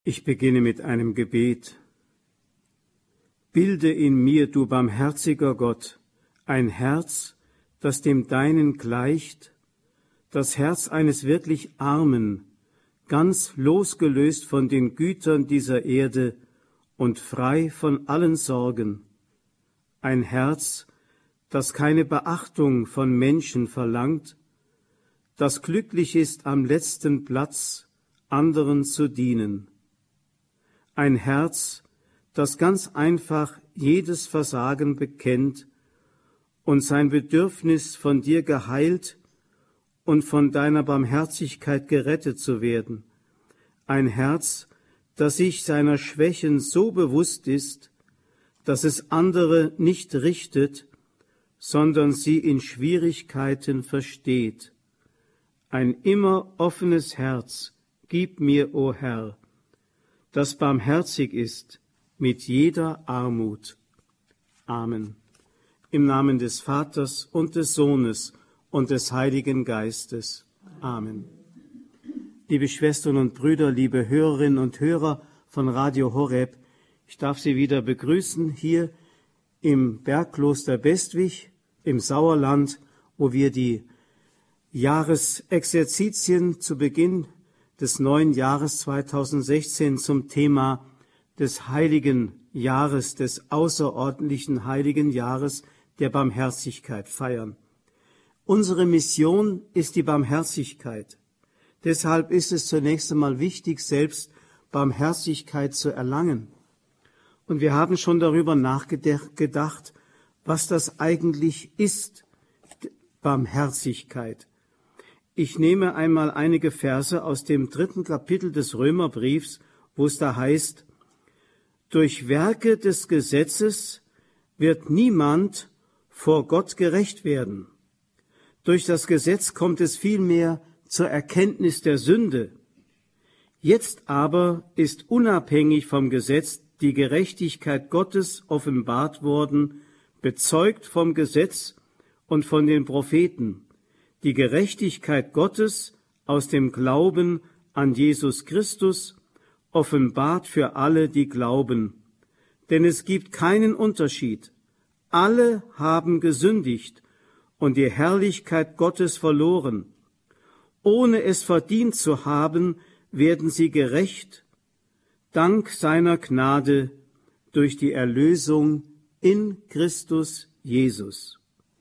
Ich beginne mit einem Gebet. Bilde in mir, du barmherziger Gott, ein Herz, das dem Deinen gleicht, das Herz eines wirklich Armen, ganz losgelöst von den Gütern dieser Erde und frei von allen Sorgen. Ein Herz, das keine Beachtung von Menschen verlangt, das glücklich ist, am letzten Platz anderen zu dienen. Ein Herz, das ganz einfach jedes Versagen bekennt und sein Bedürfnis, von dir geheilt und von deiner Barmherzigkeit gerettet zu werden. Ein Herz, das sich seiner Schwächen so bewusst ist, dass es andere nicht richtet, sondern sie in Schwierigkeiten versteht. Ein immer offenes Herz gib mir, o Herr, das barmherzig ist mit jeder Armut. Amen. Im Namen des Vaters und des Sohnes und des Heiligen Geistes. Amen. Liebe Schwestern und Brüder, liebe Hörerinnen und Hörer von Radio Horeb, ich darf Sie wieder begrüßen hier im Bergkloster Bestwig im Sauerland, wo wir die Jahresexerzitien zu Beginn des neuen Jahres 2016 zum Thema des Heiligen Jahres, des außerordentlichen Heiligen Jahres der Barmherzigkeit feiern. Unsere Mission ist die Barmherzigkeit. Deshalb ist es zunächst einmal wichtig, selbst Barmherzigkeit zu erlangen. Und wir haben schon darüber nachgedacht, was das eigentlich ist, Barmherzigkeit. Ich nehme einmal einige Verse aus dem 3. Kapitel des Römerbriefs, wo es da heißt: Durch Werke des Gesetzes wird niemand vor Gott gerecht werden. Durch das Gesetz kommt es vielmehr zur Erkenntnis der Sünde. Jetzt aber ist unabhängig vom Gesetz die Gerechtigkeit Gottes offenbart worden, bezeugt vom Gesetz und von den Propheten. Die Gerechtigkeit Gottes aus dem Glauben an Jesus Christus, offenbart für alle, die glauben. Denn es gibt keinen Unterschied. Alle haben gesündigt und die Herrlichkeit Gottes verloren. Ohne es verdient zu haben, werden sie gerecht, dank seiner Gnade durch die Erlösung in Christus Jesus.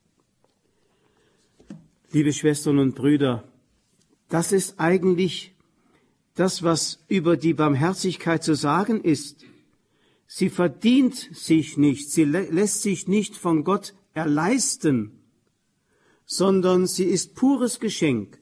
Liebe Schwestern und Brüder, das ist eigentlich das, was über die Barmherzigkeit zu sagen ist. Sie verdient sich nicht, sie lässt sich nicht von Gott erleisten, sondern sie ist pures Geschenk.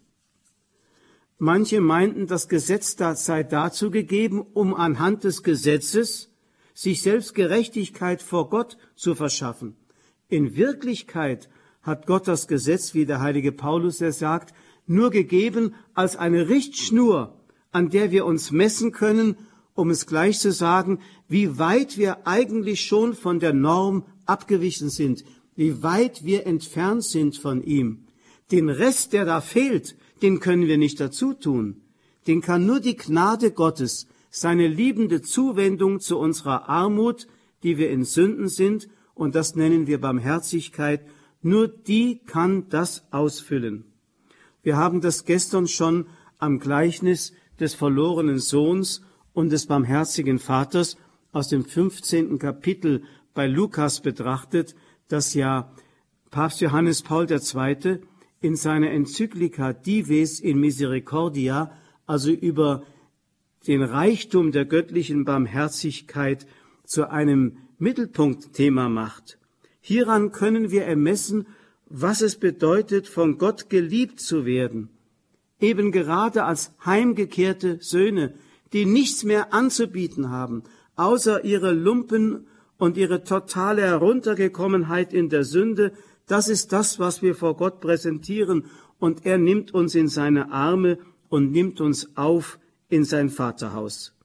Manche meinten, das Gesetz sei dazu gegeben, um anhand des Gesetzes sich selbst Gerechtigkeit vor Gott zu verschaffen. In Wirklichkeit hat Gott das Gesetz, wie der heilige Paulus es sagt, nur gegeben als eine Richtschnur, an der wir uns messen können, um es gleich zu sagen, wie weit wir eigentlich schon von der Norm abgewichen sind, wie weit wir entfernt sind von ihm. Den Rest, der da fehlt, den können wir nicht dazu tun. Den kann nur die Gnade Gottes, seine liebende Zuwendung zu unserer Armut, die wir in Sünden sind, und das nennen wir Barmherzigkeit, nur die kann das ausfüllen. Wir haben das gestern schon am Gleichnis des verlorenen Sohns und des barmherzigen Vaters aus dem 15. Kapitel bei Lukas betrachtet, das ja Papst Johannes Paul II. In seiner Enzyklika Dives in Misericordia, also über den Reichtum der göttlichen Barmherzigkeit, zu einem Mittelpunktthema macht. Hieran können wir ermessen, was es bedeutet, von Gott geliebt zu werden. Eben gerade als heimgekehrte Söhne, die nichts mehr anzubieten haben, außer ihre Lumpen und ihre totale Heruntergekommenheit in der Sünde. Das ist das, was wir vor Gott präsentieren. Und er nimmt uns in seine Arme und nimmt uns auf in sein Vaterhaus.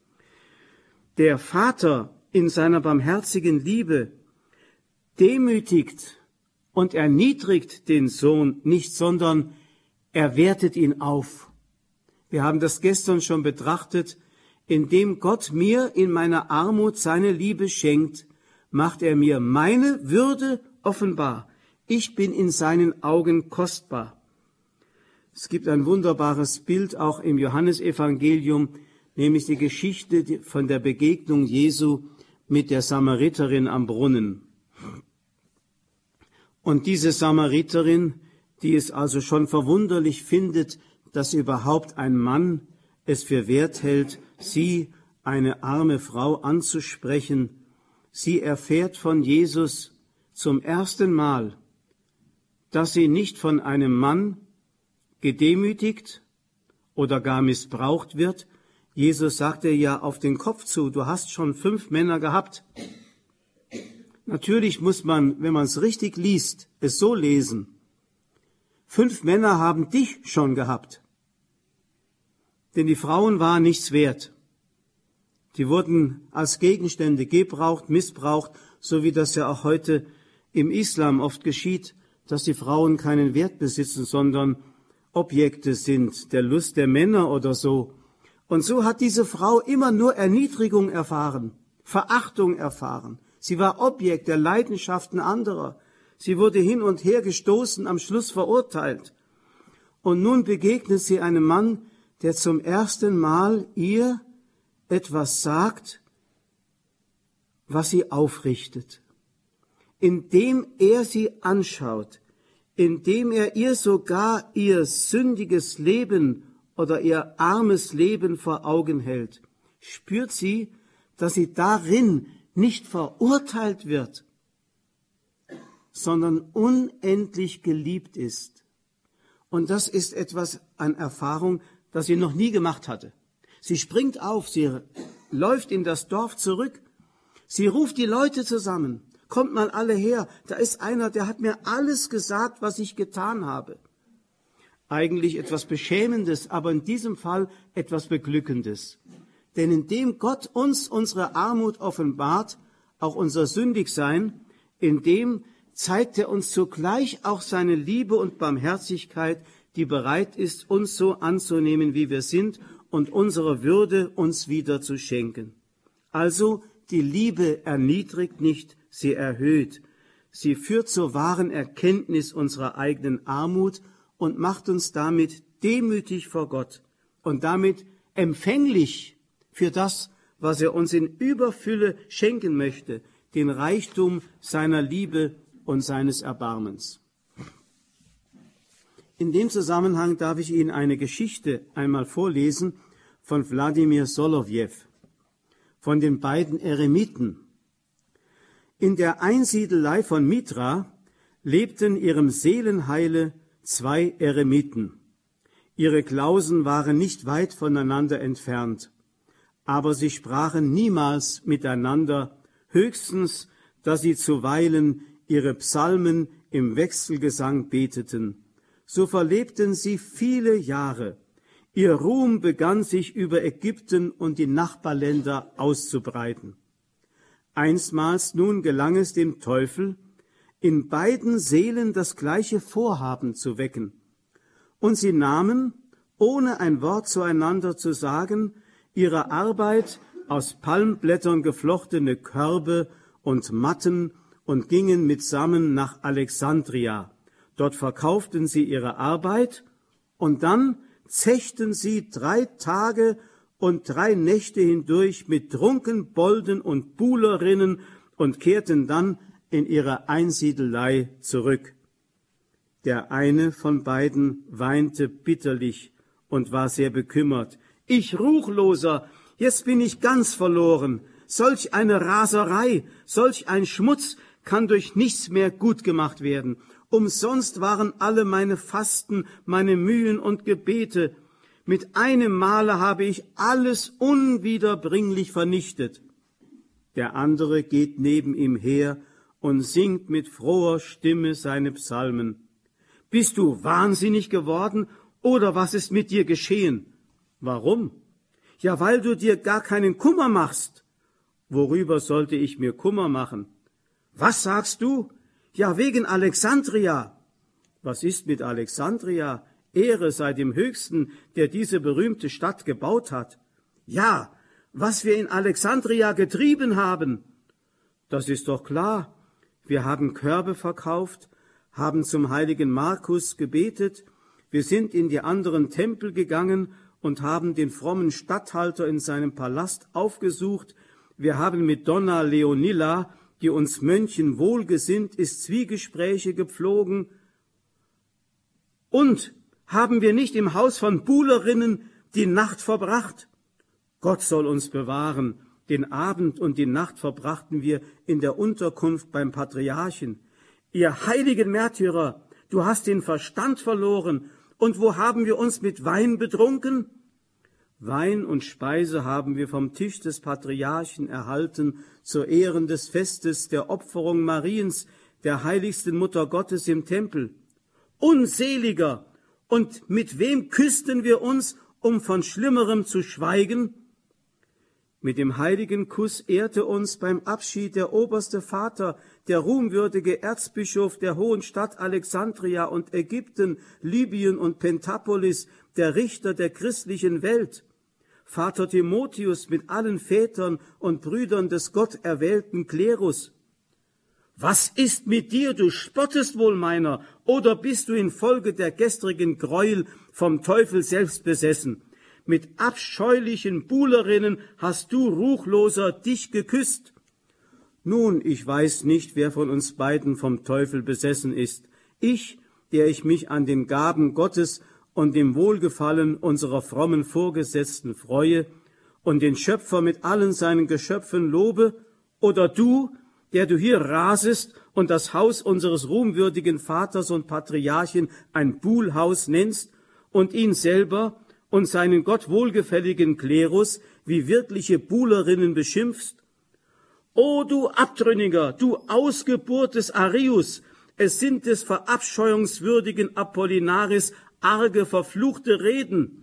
Der Vater in seiner barmherzigen Liebe demütigt und erniedrigt den Sohn nicht, sondern er wertet ihn auf. Wir haben das gestern schon betrachtet Indem Gott mir in meiner Armut seine Liebe schenkt, macht er mir meine Würde offenbar. Ich bin in seinen Augen kostbar. Es gibt ein wunderbares Bild auch im Johannesevangelium, nämlich die Geschichte von der Begegnung Jesu mit der Samariterin am Brunnen. Und diese Samariterin, die es also schon verwunderlich findet, dass überhaupt ein Mann es für wert hält, sie, eine arme Frau, anzusprechen. Sie erfährt von Jesus zum ersten Mal, dass sie nicht von einem Mann gedemütigt oder gar missbraucht wird. Jesus sagte ja auf den Kopf zu, du hast schon 5 Männer gehabt. Natürlich muss man, wenn man es richtig liest, es so lesen. 5 Männer haben dich schon gehabt. Denn die Frauen waren nichts wert. Die wurden als Gegenstände gebraucht, missbraucht, so wie das ja auch heute im Islam oft geschieht, dass die Frauen keinen Wert besitzen, sondern Objekte sind, der Lust der Männer oder so. Und so hat diese Frau immer nur Erniedrigung erfahren, Verachtung erfahren. Sie war Objekt der Leidenschaften anderer. Sie wurde hin und her gestoßen, am Schluss verurteilt. Und nun begegnet sie einem Mann, der zum ersten Mal ihr etwas sagt, was sie aufrichtet. Indem er sie anschaut, indem er ihr sogar ihr sündiges Leben oder ihr armes Leben vor Augen hält, spürt sie, dass sie darin nicht verurteilt wird, sondern unendlich geliebt ist. Und das ist etwas an Erfahrung, das sie noch nie gemacht hatte. Sie springt auf, sie läuft in das Dorf zurück, sie ruft die Leute zusammen, kommt mal alle her, da ist einer, der hat mir alles gesagt, was ich getan habe. Eigentlich etwas Beschämendes, aber in diesem Fall etwas Beglückendes. Denn indem Gott uns unsere Armut offenbart, auch unser Sündigsein, indem zeigt er uns zugleich auch seine Liebe und Barmherzigkeit, die bereit ist, uns so anzunehmen, wie wir sind und unsere Würde uns wieder zu schenken. Also die Liebe erniedrigt nicht, sie erhöht. Sie führt zur wahren Erkenntnis unserer eigenen Armut und macht uns damit demütig vor Gott und damit empfänglich für das, was er uns in Überfülle schenken möchte, den Reichtum seiner Liebe und seines Erbarmens. In dem Zusammenhang darf ich Ihnen eine Geschichte einmal vorlesen von Wladimir Solovjew, von den beiden Eremiten. In der Einsiedelei von Mitra lebten ihrem Seelenheile 2 Eremiten. Ihre Klausen waren nicht weit voneinander entfernt, aber sie sprachen niemals miteinander, höchstens, dass sie zuweilen ihre Psalmen im Wechselgesang beteten. So verlebten sie viele Jahre. Ihr Ruhm begann sich über Ägypten und die Nachbarländer auszubreiten. Einstmals nun gelang es dem Teufel, in beiden Seelen das gleiche Vorhaben zu wecken. Und sie nahmen, ohne ein Wort zueinander zu sagen, ihre Arbeit aus Palmblättern geflochtene Körbe und Matten und gingen mitsammen nach Alexandria. Dort verkauften sie ihre Arbeit und dann zechten sie 3 Tage und 3 Nächte hindurch mit Trunkenbolden und Buhlerinnen und kehrten dann in ihre Einsiedelei zurück. Der eine von beiden weinte bitterlich und war sehr bekümmert. Ich Ruchloser, jetzt bin ich ganz verloren. Solch eine Raserei, solch ein Schmutz kann durch nichts mehr gut gemacht werden. Umsonst waren alle meine Fasten, meine Mühen und Gebete. Mit einem Male habe ich alles unwiederbringlich vernichtet. Der andere geht neben ihm her und singt mit froher Stimme seine Psalmen. Bist du wahnsinnig geworden oder was ist mit dir geschehen? Warum? Ja, weil du dir gar keinen Kummer machst. Worüber sollte ich mir Kummer machen? Was sagst du? Ja, wegen Alexandria. Was ist mit Alexandria? Ehre sei dem Höchsten, der diese berühmte Stadt gebaut hat. Ja, was wir in Alexandria getrieben haben? Das ist doch klar. Wir haben Körbe verkauft, haben zum heiligen Markus gebetet, wir sind in die anderen Tempel gegangen und haben den frommen Statthalter in seinem Palast aufgesucht. Wir haben mit Donna Leonilla, die uns Mönchen wohlgesinnt ist, Zwiegespräche gepflogen. Und haben wir nicht im Haus von Buhlerinnen die Nacht verbracht? Gott soll uns bewahren. Den Abend und die Nacht verbrachten wir in der Unterkunft beim Patriarchen. Ihr heiligen Märtyrer, du hast den Verstand verloren. Und wo haben wir uns mit Wein betrunken? Wein und Speise haben wir vom Tisch des Patriarchen erhalten, zur Ehren des Festes der Opferung Mariens, der heiligsten Mutter Gottes im Tempel. Unseliger! Und mit wem küssten wir uns, um von Schlimmerem zu schweigen? Mit dem heiligen Kuss ehrte uns beim Abschied der oberste Vater, der ruhmwürdige Erzbischof der hohen Stadt Alexandria und Ägypten, Libyen und Pentapolis, der Richter der christlichen Welt. Vater Timotheus mit allen Vätern und Brüdern des gotterwählten Klerus. Was ist mit dir, du spottest wohl meiner, oder bist du infolge der gestrigen Gräuel vom Teufel selbst besessen? Mit abscheulichen Buhlerinnen hast du, Ruchloser, dich geküsst. Nun, ich weiß nicht, wer von uns beiden vom Teufel besessen ist. Ich, der ich mich an den Gaben Gottes und dem Wohlgefallen unserer frommen Vorgesetzten freue und den Schöpfer mit allen seinen Geschöpfen lobe, oder du, der du hier rasest und das Haus unseres ruhmwürdigen Vaters und Patriarchen ein Buhlhaus nennst und ihn selber und seinen Gott wohlgefälligen Klerus wie wirkliche Buhlerinnen beschimpfst? O du Abtrünniger, du Ausgeburt des Arius, es sind des verabscheuungswürdigen Apollinaris arge verfluchte Reden.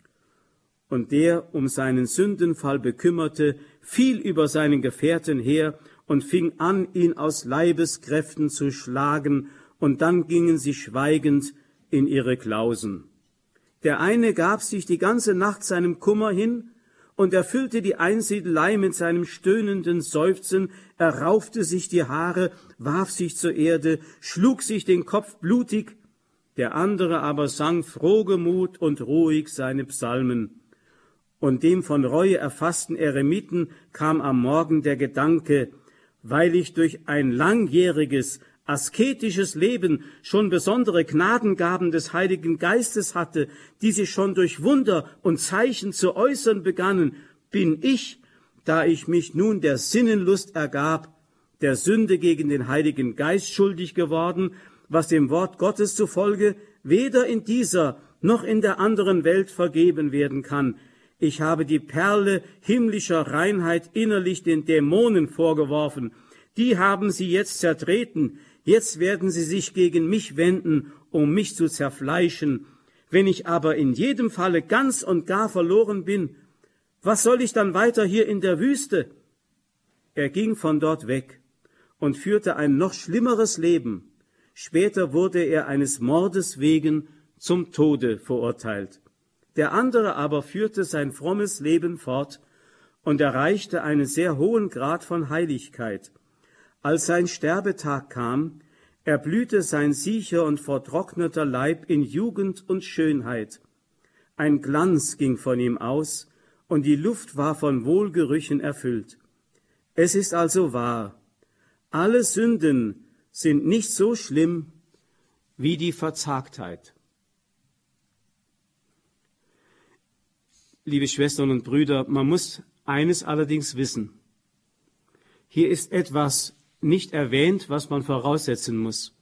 Und der um seinen Sündenfall bekümmerte, fiel über seinen Gefährten her und fing an, ihn aus Leibeskräften zu schlagen, und dann gingen sie schweigend in ihre Klausen. Der eine gab sich die ganze Nacht seinem Kummer hin und erfüllte die Einsiedelei mit seinem stöhnenden Seufzen, er raufte sich die Haare, warf sich zur Erde, schlug sich den Kopf blutig, der andere aber sang frohgemut und ruhig seine Psalmen. Und dem von Reue erfassten Eremiten kam am Morgen der Gedanke, weil ich durch ein langjähriges, asketisches Leben schon besondere Gnadengaben des Heiligen Geistes hatte, die sich schon durch Wunder und Zeichen zu äußern begannen, bin ich, da ich mich nun der Sinnenlust ergab, der Sünde gegen den Heiligen Geist schuldig geworden, was dem Wort Gottes zufolge weder in dieser noch in der anderen Welt vergeben werden kann. Ich habe die Perle himmlischer Reinheit innerlich den Dämonen vorgeworfen. Die haben sie jetzt zertreten. Jetzt werden sie sich gegen mich wenden, um mich zu zerfleischen. Wenn ich aber in jedem Falle ganz und gar verloren bin, was soll ich dann weiter hier in der Wüste? Er ging von dort weg und führte ein noch schlimmeres Leben. Später wurde er eines Mordes wegen zum Tode verurteilt. Der andere aber führte sein frommes Leben fort und erreichte einen sehr hohen Grad von Heiligkeit. Als sein Sterbetag kam, erblühte sein siecher und vertrockneter Leib in Jugend und Schönheit. Ein Glanz ging von ihm aus, und die Luft war von Wohlgerüchen erfüllt. Es ist also wahr, alle Sünden sind nicht so schlimm wie die Verzagtheit. Liebe Schwestern und Brüder, man muss eines allerdings wissen. Hier ist etwas nicht erwähnt, was man voraussetzen muss.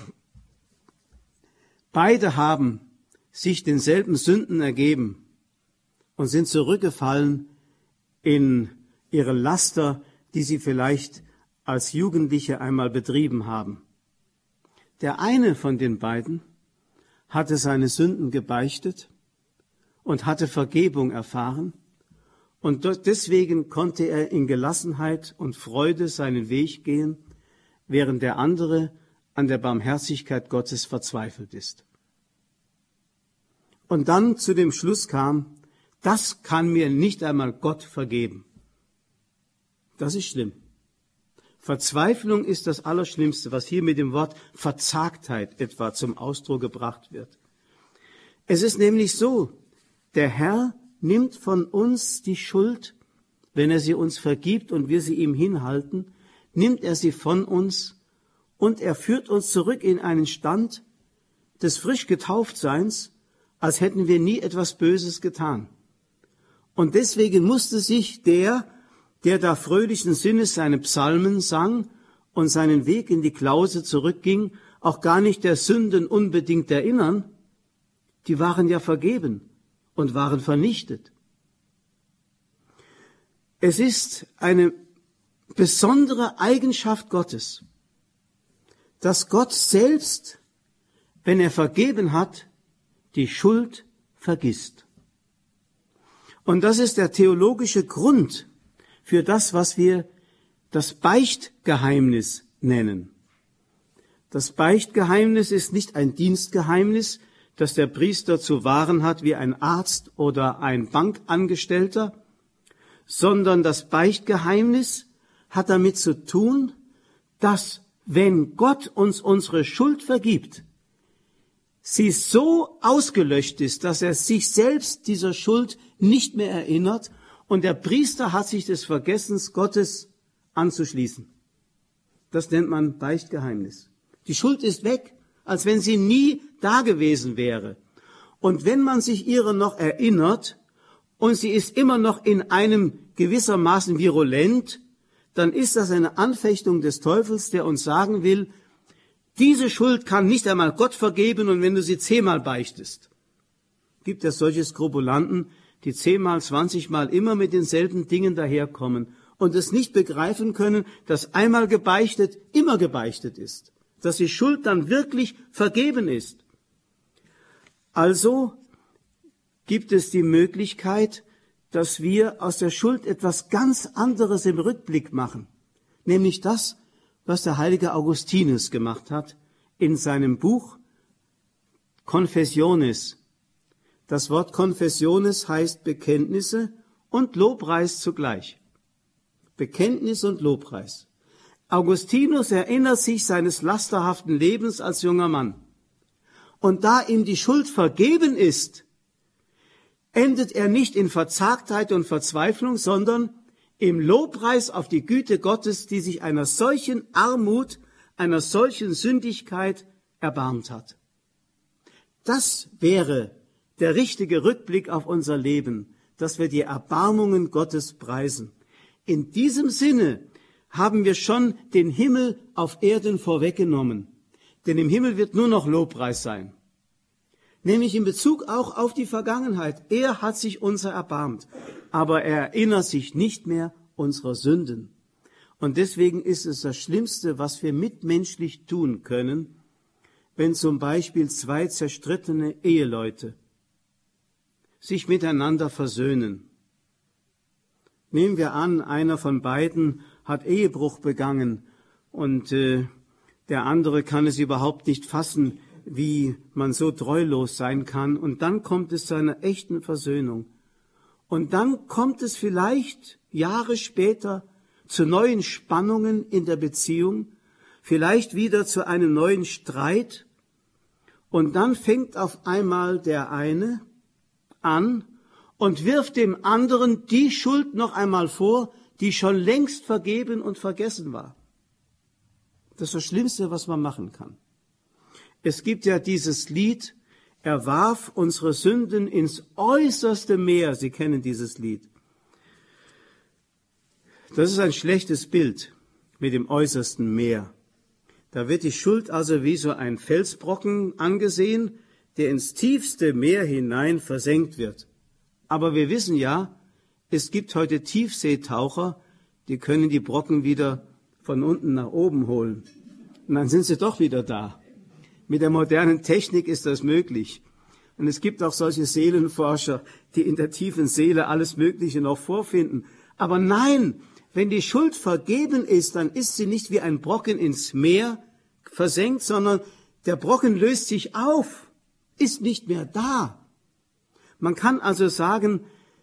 Beide haben sich denselben Sünden ergeben und sind zurückgefallen in ihre Laster, die sie vielleicht als Jugendliche einmal betrieben haben. Der eine von den beiden hatte seine Sünden gebeichtet und hatte Vergebung erfahren, und deswegen konnte er in Gelassenheit und Freude seinen Weg gehen, während der andere an der Barmherzigkeit Gottes verzweifelt ist. Und dann zu dem Schluss kam, das kann mir nicht einmal Gott vergeben. Das ist schlimm. Verzweiflung ist das Allerschlimmste, was hier mit dem Wort Verzagtheit etwa zum Ausdruck gebracht wird. Es ist nämlich so, der Herr nimmt von uns die Schuld, wenn er sie uns vergibt und wir sie ihm hinhalten, nimmt er sie von uns und er führt uns zurück in einen Stand des frisch Getauftseins, als hätten wir nie etwas Böses getan. Und deswegen musste sich der da fröhlichen Sinnes seine Psalmen sang und seinen Weg in die Klause zurückging, auch gar nicht der Sünden unbedingt erinnern. Die waren ja vergeben und waren vernichtet. Es ist eine besondere Eigenschaft Gottes, dass Gott selbst, wenn er vergeben hat, die Schuld vergisst. Und das ist der theologische Grund für das, was wir das Beichtgeheimnis nennen. Das Beichtgeheimnis ist nicht ein Dienstgeheimnis, das der Priester zu wahren hat wie ein Arzt oder ein Bankangestellter, sondern das Beichtgeheimnis hat damit zu tun, dass, wenn Gott uns unsere Schuld vergibt, sie so ausgelöscht ist, dass er sich selbst dieser Schuld nicht mehr erinnert und der Priester hat sich des Vergessens Gottes anzuschließen. Das nennt man Beichtgeheimnis. Die Schuld ist weg, als wenn sie nie da gewesen wäre. Und wenn man sich ihrer noch erinnert und sie ist immer noch in einem gewissermaßen virulent, dann ist das eine Anfechtung des Teufels, der uns sagen will, diese Schuld kann nicht einmal Gott vergeben und wenn du sie 10-mal beichtest. Gibt es solche Skrupulanten, die 10-mal, 20-mal immer mit denselben Dingen daherkommen und es nicht begreifen können, dass einmal gebeichtet immer gebeichtet ist, dass die Schuld dann wirklich vergeben ist. Also gibt es die Möglichkeit, dass wir aus der Schuld etwas ganz anderes im Rückblick machen, nämlich das, was der heilige Augustinus gemacht hat in seinem Buch Confessiones. Das Wort Confessiones heißt Bekenntnisse und Lobpreis zugleich. Bekenntnis und Lobpreis. Augustinus erinnert sich seines lasterhaften Lebens als junger Mann. Und da ihm die Schuld vergeben ist, endet er nicht in Verzagtheit und Verzweiflung, sondern im Lobpreis auf die Güte Gottes, die sich einer solchen Armut, einer solchen Sündigkeit erbarmt hat. Das wäre der richtige Rückblick auf unser Leben, dass wir die Erbarmungen Gottes preisen. In diesem Sinne haben wir schon den Himmel auf Erden vorweggenommen. Denn im Himmel wird nur noch Lobpreis sein. Nämlich in Bezug auch auf die Vergangenheit. Er hat sich unser erbarmt, aber er erinnert sich nicht mehr unserer Sünden. Und deswegen ist es das Schlimmste, was wir mitmenschlich tun können, wenn zum Beispiel 2 zerstrittene Eheleute sich miteinander versöhnen. Nehmen wir an, einer von beiden hat Ehebruch begangen und der andere kann es überhaupt nicht fassen, wie man so treulos sein kann. Und dann kommt es zu einer echten Versöhnung. Und dann kommt es vielleicht Jahre später zu neuen Spannungen in der Beziehung, vielleicht wieder zu einem neuen Streit. Und dann fängt auf einmal der eine an und wirft dem anderen die Schuld noch einmal vor, die schon längst vergeben und vergessen war. Das ist das Schlimmste, was man machen kann. Es gibt ja dieses Lied, er warf unsere Sünden ins äußerste Meer. Sie kennen dieses Lied. Das ist ein schlechtes Bild mit dem äußersten Meer. Da wird die Schuld also wie so ein Felsbrocken angesehen, der ins tiefste Meer hinein versenkt wird. Aber wir wissen ja, es gibt heute Tiefseetaucher, die können die Brocken wieder von unten nach oben holen. Und dann sind sie doch wieder da. Mit der modernen Technik ist das möglich. Und es gibt auch solche Seelenforscher, die in der tiefen Seele alles Mögliche noch vorfinden. Aber nein, wenn die Schuld vergeben ist, dann ist sie nicht wie ein Brocken ins Meer versenkt, sondern der Brocken löst sich auf, ist nicht mehr da. Man kann also sagen,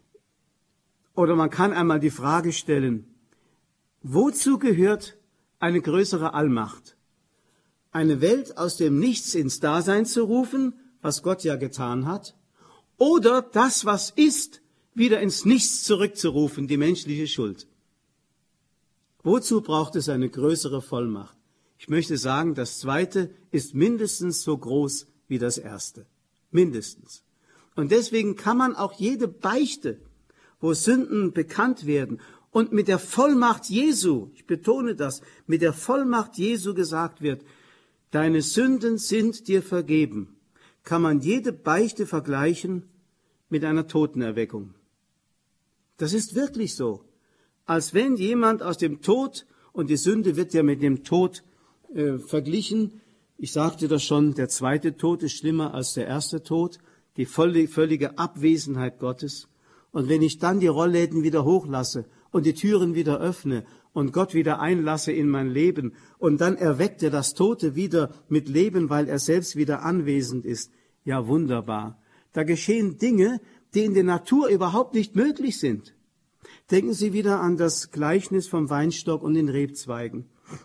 Oder man kann einmal die Frage stellen, wozu gehört eine größere Allmacht? Eine Welt aus dem Nichts ins Dasein zu rufen, was Gott ja getan hat, oder das, was ist, wieder ins Nichts zurückzurufen, die menschliche Schuld. Wozu braucht es eine größere Vollmacht? Ich möchte sagen, das Zweite ist mindestens so groß wie das Erste. Mindestens. Und deswegen kann man auch jede Beichte, wo Sünden bekannt werden und mit der Vollmacht Jesu, ich betone das, mit der Vollmacht Jesu gesagt wird, deine Sünden sind dir vergeben, kann man jede Beichte vergleichen mit einer Totenerweckung. Das ist wirklich so. Als wenn jemand aus dem Tod, und die Sünde wird ja mit dem Tod verglichen, ich sagte das schon, der zweite Tod ist schlimmer als der erste Tod, die völlige Abwesenheit Gottes. Und wenn ich dann die Rollläden wieder hochlasse und die Türen wieder öffne und Gott wieder einlasse in mein Leben und dann erweckt er das Tote wieder mit Leben, weil er selbst wieder anwesend ist, ja wunderbar. Da geschehen Dinge, die in der Natur überhaupt nicht möglich sind. Denken Sie wieder an das Gleichnis vom Weinstock und den Rebzweigen.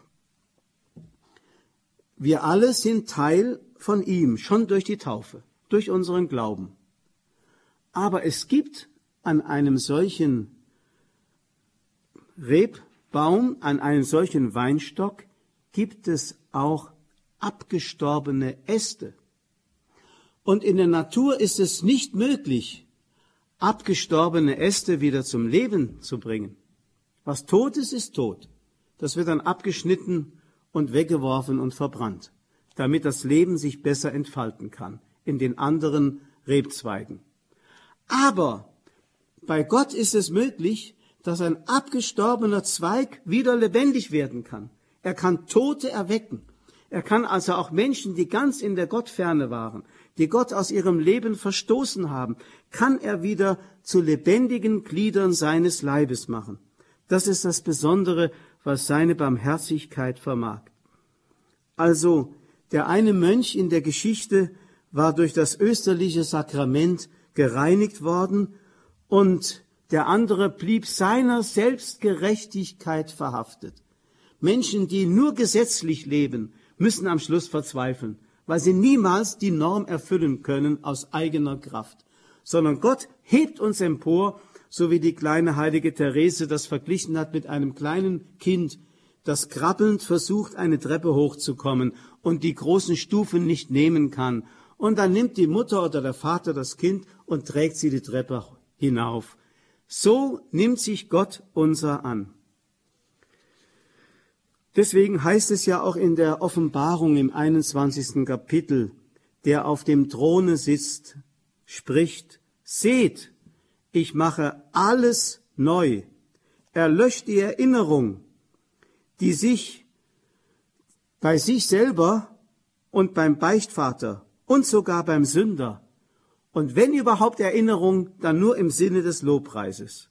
Wir alle sind Teil von ihm, schon durch die Taufe, durch unseren Glauben. Aber es gibt an einem solchen Rebbaum, an einem solchen Weinstock, gibt es auch abgestorbene Äste. Und in der Natur ist es nicht möglich, abgestorbene Äste wieder zum Leben zu bringen. Was tot ist, ist tot. Das wird dann abgeschnitten und weggeworfen und verbrannt, damit das Leben sich besser entfalten kann in den anderen Rebzweigen. Aber bei Gott ist es möglich, dass ein abgestorbener Zweig wieder lebendig werden kann. Er kann Tote erwecken. Er kann also auch Menschen, die ganz in der Gottferne waren, die Gott aus ihrem Leben verstoßen haben, kann er wieder zu lebendigen Gliedern seines Leibes machen. Das ist das Besondere, was seine Barmherzigkeit vermag. Also, der eine Mönch in der Geschichte war durch das österliche Sakrament gereinigt worden und der andere blieb seiner Selbstgerechtigkeit verhaftet. Menschen, die nur gesetzlich leben, müssen am Schluss verzweifeln, weil sie niemals die Norm erfüllen können aus eigener Kraft. Sondern Gott hebt uns empor, so wie die kleine heilige Therese das verglichen hat mit einem kleinen Kind, das krabbelnd versucht, eine Treppe hochzukommen und die großen Stufen nicht nehmen kann. Und dann nimmt die Mutter oder der Vater das Kind und trägt sie die Treppe hinauf. So nimmt sich Gott unser an. Deswegen heißt es ja auch in der Offenbarung im 21. Kapitel, der auf dem Throne sitzt, spricht, seht, ich mache alles neu. Er löscht die Erinnerung, die sich bei sich selber und beim Beichtvater und sogar beim Sünder, und wenn überhaupt Erinnerung, dann nur im Sinne des Lobpreises.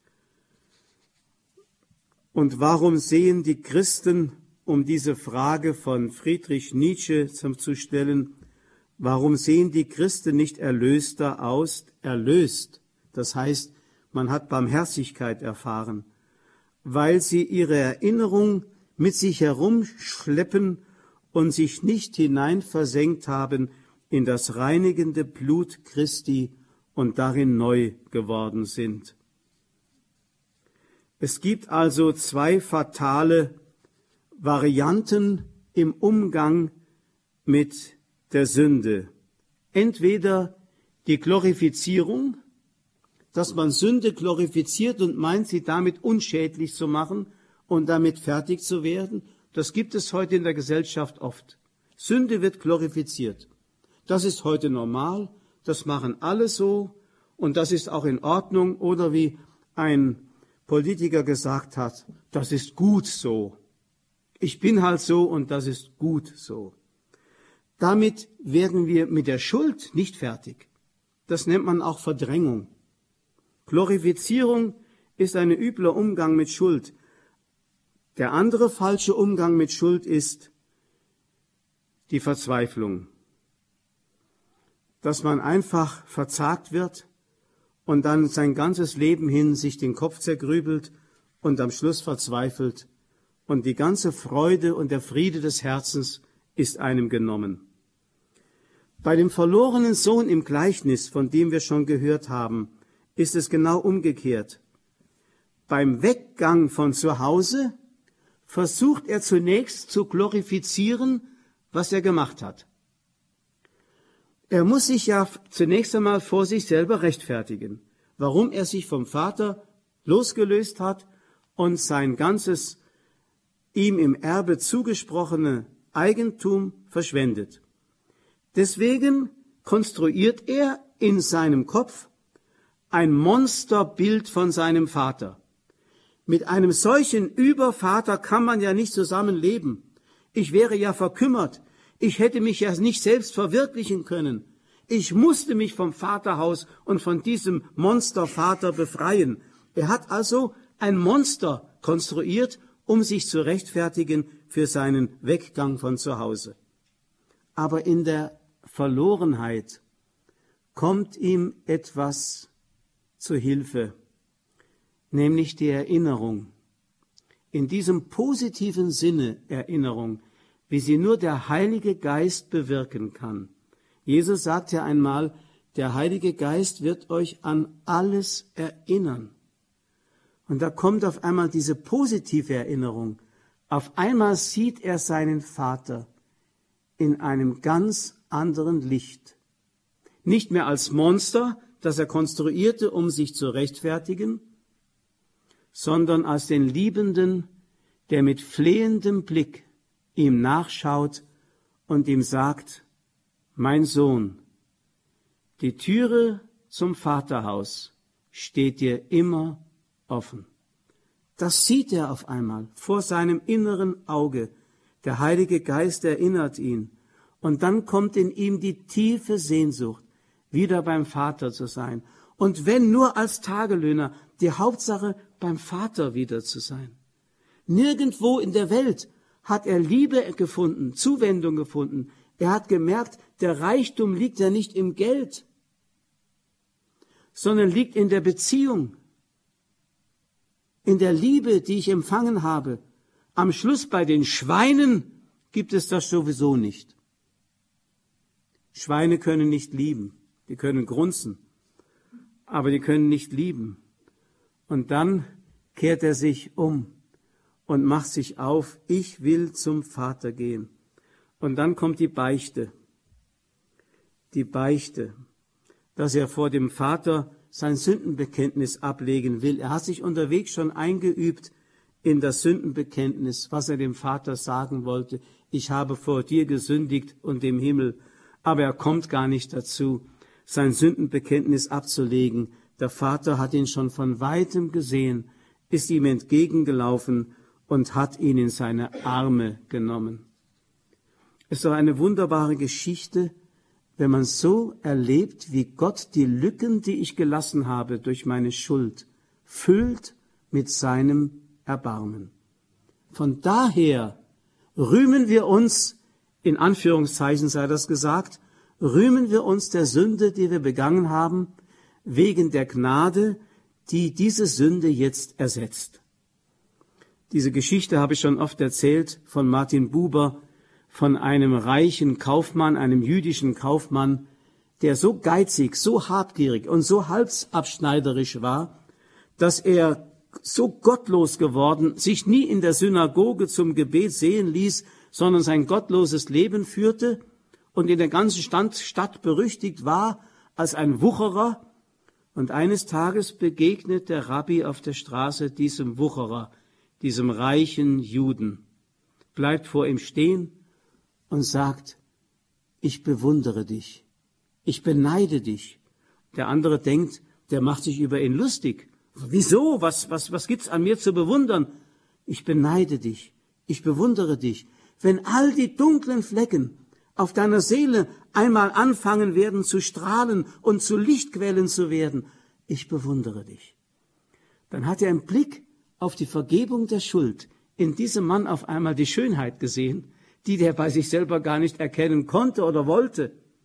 Und warum sehen die Christen, um diese Frage von Friedrich Nietzsche zu stellen, warum sehen die Christen nicht erlöster aus? Erlöst, das heißt, man hat Barmherzigkeit erfahren, weil sie ihre Erinnerung mit sich herumschleppen und sich nicht hineinversenkt haben in das reinigende Blut Christi und darin neu geworden sind. Es gibt also zwei fatale Varianten im Umgang mit der Sünde. Entweder die Glorifizierung, dass man Sünde glorifiziert und meint, sie damit unschädlich zu machen und damit fertig zu werden. Das gibt es heute in der Gesellschaft oft. Sünde wird glorifiziert. Das ist heute normal, das machen alle so und das ist auch in Ordnung. Oder wie ein Politiker gesagt hat, das ist gut so. Ich bin halt so und das ist gut so. Damit werden wir mit der Schuld nicht fertig. Das nennt man auch Verdrängung. Glorifizierung ist ein übler Umgang mit Schuld. Der andere falsche Umgang mit Schuld ist die Verzweiflung. Dass man einfach verzagt wird und dann sein ganzes Leben hin sich den Kopf zergrübelt und am Schluss verzweifelt und die ganze Freude und der Friede des Herzens ist einem genommen. Bei dem verlorenen Sohn im Gleichnis, von dem wir schon gehört haben, ist es genau umgekehrt. Beim Weggang von zu Hause versucht er zunächst zu glorifizieren, was er gemacht hat. Er muss sich ja zunächst einmal vor sich selber rechtfertigen, warum er sich vom Vater losgelöst hat und sein ganzes ihm im Erbe zugesprochene Eigentum verschwendet. Deswegen konstruiert er in seinem Kopf ein Monsterbild von seinem Vater. Mit einem solchen Übervater kann man ja nicht zusammenleben. Ich wäre ja verkümmert. Ich hätte mich ja nicht selbst verwirklichen können. Ich musste mich vom Vaterhaus und von diesem Monstervater befreien. Er hat also ein Monster konstruiert, um sich zu rechtfertigen für seinen Weggang von zu Hause. Aber in der Verlorenheit kommt ihm etwas zu Hilfe, nämlich die Erinnerung. In diesem positiven Sinne Erinnerung, wie sie nur der Heilige Geist bewirken kann. Jesus sagt ja einmal, der Heilige Geist wird euch an alles erinnern. Und da kommt auf einmal diese positive Erinnerung. Auf einmal sieht er seinen Vater in einem ganz anderen Licht. Nicht mehr als Monster, das er konstruierte, um sich zu rechtfertigen, sondern als den Liebenden, der mit flehendem Blick ihm nachschaut und ihm sagt, mein Sohn, die Türe zum Vaterhaus steht dir immer offen. Das sieht er auf einmal vor seinem inneren Auge. Der Heilige Geist erinnert ihn. Und dann kommt in ihm die tiefe Sehnsucht, wieder beim Vater zu sein. Und wenn nur als Tagelöhner, die Hauptsache beim Vater wieder zu sein. Nirgendwo in der Welt hat er Liebe gefunden, Zuwendung gefunden. Er hat gemerkt, der Reichtum liegt ja nicht im Geld, sondern liegt in der Beziehung, in der Liebe, die ich empfangen habe. Am Schluss bei den Schweinen gibt es das sowieso nicht. Schweine können nicht lieben, die können grunzen, aber die können nicht lieben. Und dann kehrt er sich um und macht sich auf, ich will zum Vater gehen. Und dann kommt die Beichte, dass er vor dem Vater sein Sündenbekenntnis ablegen will. Er hat sich unterwegs schon eingeübt in das Sündenbekenntnis, was er dem Vater sagen wollte. Ich habe vor dir gesündigt und dem Himmel. Aber er kommt gar nicht dazu, sein Sündenbekenntnis abzulegen. Der Vater hat ihn schon von weitem gesehen, ist ihm entgegengelaufen und hat ihn in seine Arme genommen. Es ist doch eine wunderbare Geschichte, wenn man so erlebt, wie Gott die Lücken, die ich gelassen habe durch meine Schuld, füllt mit seinem Erbarmen. Von daher rühmen wir uns, in Anführungszeichen sei das gesagt, rühmen wir uns der Sünde, die wir begangen haben, wegen der Gnade, die diese Sünde jetzt ersetzt. Diese Geschichte habe ich schon oft erzählt von Martin Buber, von einem reichen Kaufmann, einem jüdischen Kaufmann, der so geizig, so habgierig und so halsabschneiderisch war, dass er so gottlos geworden, sich nie in der Synagoge zum Gebet sehen ließ, sondern sein gottloses Leben führte und in der ganzen Stadt berüchtigt war als ein Wucherer. Und eines Tages begegnet der Rabbi auf der Straße diesem Wucherer, diesem reichen Juden, bleibt vor ihm stehen und sagt, ich bewundere dich, ich beneide dich. Der andere denkt, der macht sich über ihn lustig. Wieso? Was gibt's an mir zu bewundern? Ich beneide dich, ich bewundere dich. Wenn all die dunklen Flecken auf deiner Seele einmal anfangen werden zu strahlen und zu Lichtquellen zu werden, ich bewundere dich. Dann hat er im Blick auf die Vergebung der Schuld in diesem Mann auf einmal die Schönheit gesehen, die der bei sich selber gar nicht erkennen konnte oder wollte.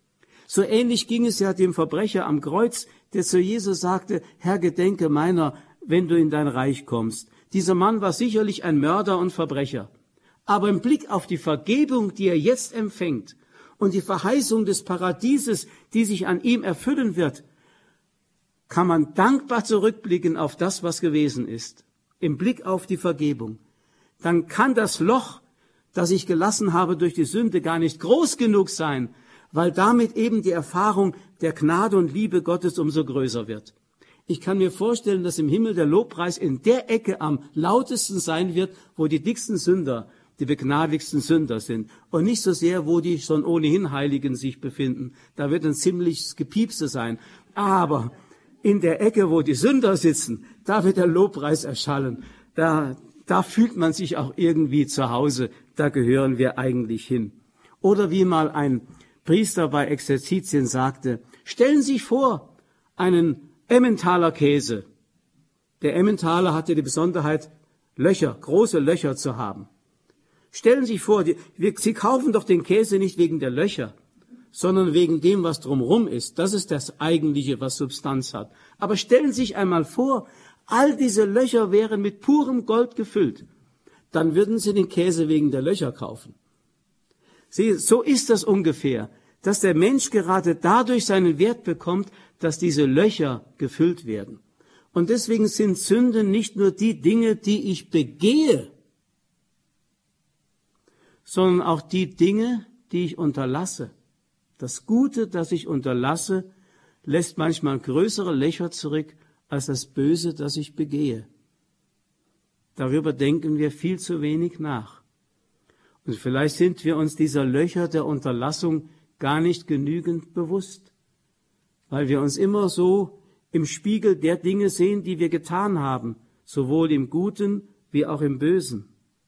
So ähnlich ging es ja dem Verbrecher am Kreuz, der zu Jesus sagte, Herr, gedenke meiner, wenn du in dein Reich kommst. Dieser Mann war sicherlich ein Mörder und Verbrecher. Aber im Blick auf die Vergebung, die er jetzt empfängt, und die Verheißung des Paradieses, die sich an ihm erfüllen wird, kann man dankbar zurückblicken auf das, was gewesen ist. Im Blick auf die Vergebung. Dann kann das Loch, das ich gelassen habe durch die Sünde, gar nicht groß genug sein, weil damit eben die Erfahrung der Gnade und Liebe Gottes umso größer wird. Ich kann mir vorstellen, dass im Himmel der Lobpreis in der Ecke am lautesten sein wird, wo die dicksten Sünder, die begnadigsten Sünder sind. Und nicht so sehr, wo die schon ohnehin Heiligen sich befinden. Da wird ein ziemliches Gepiepse sein. Aber in der Ecke, wo die Sünder sitzen, da wird der Lobpreis erschallen. Da fühlt man sich auch irgendwie zu Hause. Da gehören wir eigentlich hin. Oder wie mal ein Priester bei Exerzitien sagte, stellen Sie sich vor, einen Emmentaler Käse. Der Emmentaler hatte die Besonderheit, Löcher, große Löcher zu haben. Stellen Sie sich vor, Sie kaufen doch den Käse nicht wegen der Löcher, sondern wegen dem, was drumherum ist. Das ist das Eigentliche, was Substanz hat. Aber stellen Sie sich einmal vor, all diese Löcher wären mit purem Gold gefüllt. Dann würden Sie den Käse wegen der Löcher kaufen. Sie, so ist das ungefähr, dass der Mensch gerade dadurch seinen Wert bekommt, dass diese Löcher gefüllt werden. Und deswegen sind Sünden nicht nur die Dinge, die ich begehe, sondern auch die Dinge, die ich unterlasse. Das Gute, das ich unterlasse, lässt manchmal größere Löcher zurück als das Böse, das ich begehe. Darüber denken wir viel zu wenig nach. Und vielleicht sind wir uns dieser Löcher der Unterlassung gar nicht genügend bewusst, weil wir uns immer so im Spiegel der Dinge sehen, die wir getan haben, sowohl im Guten wie auch im Bösen.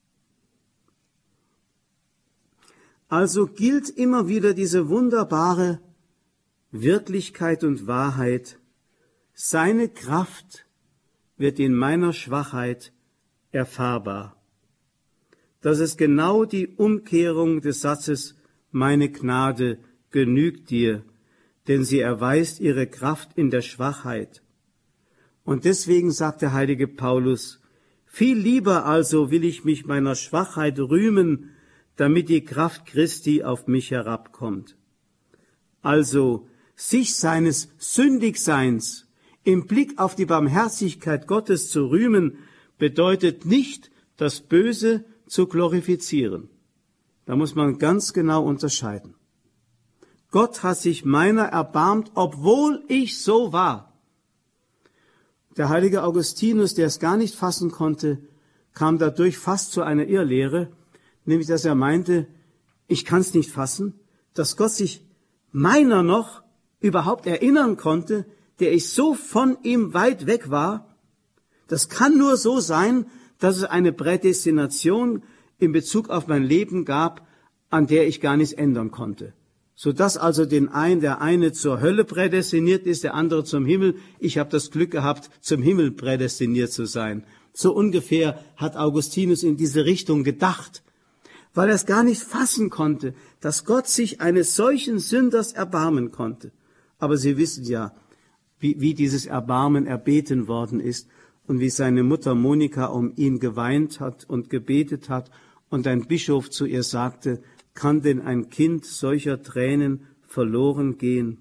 Also gilt immer wieder diese wunderbare Wirklichkeit und Wahrheit. Seine Kraft wird in meiner Schwachheit erfahrbar. Das ist genau die Umkehrung des Satzes, meine Gnade genügt dir, denn sie erweist ihre Kraft in der Schwachheit. Und deswegen sagt der heilige Paulus, viel lieber also will ich mich meiner Schwachheit rühmen, damit die Kraft Christi auf mich herabkommt. Also sich seines Sündigseins im Blick auf die Barmherzigkeit Gottes zu rühmen, bedeutet nicht, das Böse zu glorifizieren. Da muss man ganz genau unterscheiden. Gott hat sich meiner erbarmt, obwohl ich so war. Der heilige Augustinus, der es gar nicht fassen konnte, kam dadurch fast zu einer Irrlehre, nämlich dass er meinte, ich kann es nicht fassen, dass Gott sich meiner noch überhaupt erinnern konnte, der ich so von ihm weit weg war. Das kann nur so sein, dass es eine Prädestination in Bezug auf mein Leben gab, an der ich gar nichts ändern konnte. Sodass also der eine zur Hölle prädestiniert ist, der andere zum Himmel. Ich habe das Glück gehabt, zum Himmel prädestiniert zu sein. So ungefähr hat Augustinus in diese Richtung gedacht, weil er es gar nicht fassen konnte, dass Gott sich eines solchen Sünders erbarmen konnte. Aber Sie wissen ja, wie dieses Erbarmen erbeten worden ist und wie seine Mutter Monika um ihn geweint hat und gebetet hat und ein Bischof zu ihr sagte, kann denn ein Kind solcher Tränen verloren gehen?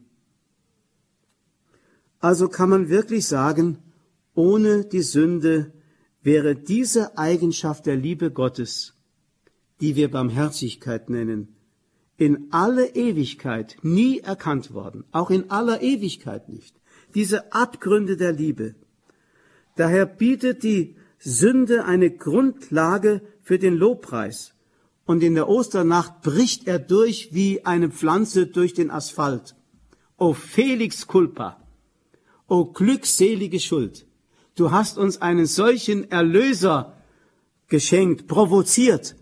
Also kann man wirklich sagen, ohne die Sünde wäre diese Eigenschaft der Liebe Gottes, die wir Barmherzigkeit nennen, in alle Ewigkeit nie erkannt worden, auch in aller Ewigkeit nicht. Diese Abgründe der Liebe. Daher bietet die Sünde eine Grundlage für den Lobpreis. Und in der Osternacht bricht er durch wie eine Pflanze durch den Asphalt. O Felix culpa, o glückselige Schuld, du hast uns einen solchen Erlöser geschenkt, provoziert.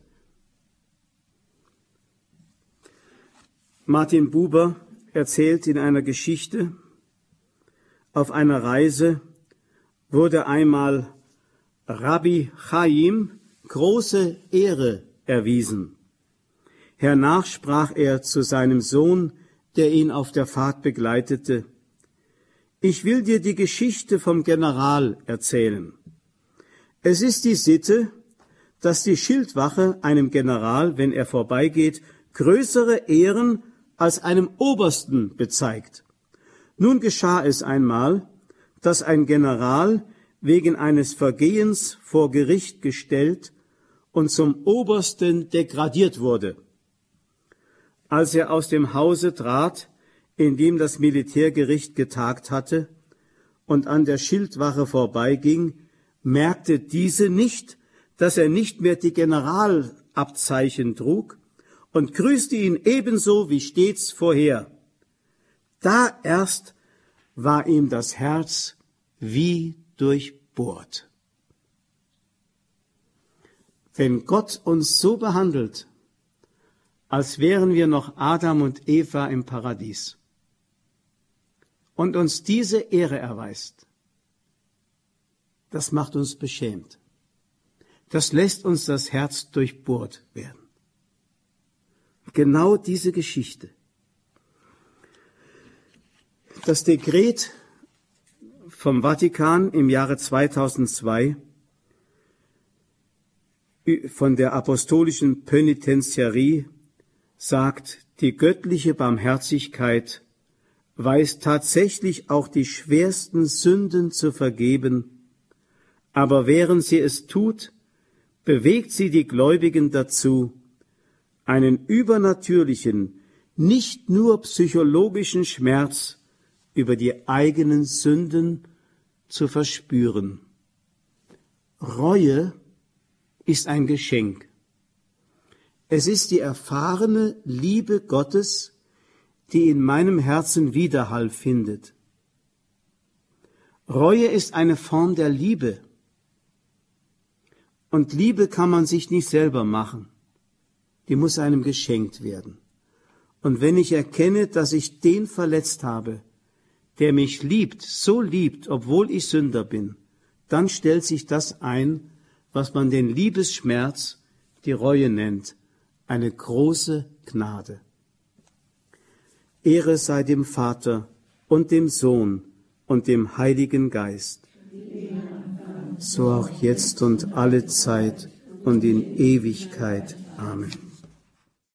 Martin Buber erzählt in einer Geschichte, auf einer Reise wurde einmal Rabbi Chaim große Ehre erwiesen. Hernach sprach er zu seinem Sohn, der ihn auf der Fahrt begleitete: »Ich will dir die Geschichte vom General erzählen. Es ist die Sitte, dass die Schildwache einem General, wenn er vorbeigeht, größere Ehren als einem Obersten bezeigt. Nun geschah es einmal, dass ein General wegen eines Vergehens vor Gericht gestellt und zum Obersten degradiert wurde. Als er aus dem Hause trat, in dem das Militärgericht getagt hatte, und an der Schildwache vorbeiging, merkte diese nicht, dass er nicht mehr die Generalabzeichen trug, und grüßte ihn ebenso wie stets vorher. Da erst war ihm das Herz wie durchbohrt.« Wenn Gott uns so behandelt, als wären wir noch Adam und Eva im Paradies, und uns diese Ehre erweist, das macht uns beschämt. Das lässt uns das Herz durchbohrt werden. Genau diese Geschichte. Das Dekret vom Vatikan im Jahre 2002 von der apostolischen Pönitentiarie sagt, die göttliche Barmherzigkeit weiß tatsächlich auch die schwersten Sünden zu vergeben, aber während sie es tut, bewegt sie die Gläubigen dazu, einen übernatürlichen, nicht nur psychologischen Schmerz über die eigenen Sünden zu verspüren. Reue ist ein Geschenk. Es ist die erfahrene Liebe Gottes, die in meinem Herzen Widerhall findet. Reue ist eine Form der Liebe. Und Liebe kann man sich nicht selber machen. Die muss einem geschenkt werden. Und wenn ich erkenne, dass ich den verletzt habe, der mich liebt, so liebt, obwohl ich Sünder bin, dann stellt sich das ein, was man den Liebesschmerz, die Reue nennt, eine große Gnade. Ehre sei dem Vater und dem Sohn und dem Heiligen Geist, so auch jetzt und alle Zeit und in Ewigkeit. Amen.